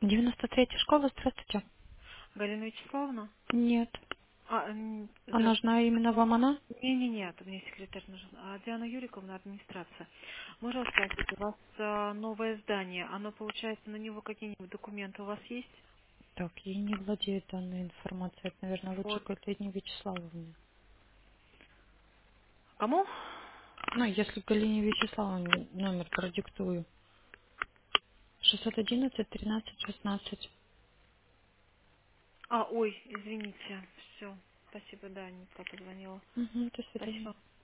93-я школа, здравствуйте. Галина Вячеславовна? Нет. А Здравствуйте. нужна именно вам она? Нет, мне секретарь нужен. Диана Юриковна, администрация. Можно вас спросить, у вас новое здание, оно, получается, на него какие-нибудь документы у вас есть? Так, я не владею данной информацией. Это, наверное, лучше Вот. к Галине Вячеславовне. Кому? Ну, если Галине Вячеславовне номер продиктую. 611 13 16. Ой, извините. Все. Спасибо, да, не та позвонила. Угу, до свидания. Спасибо.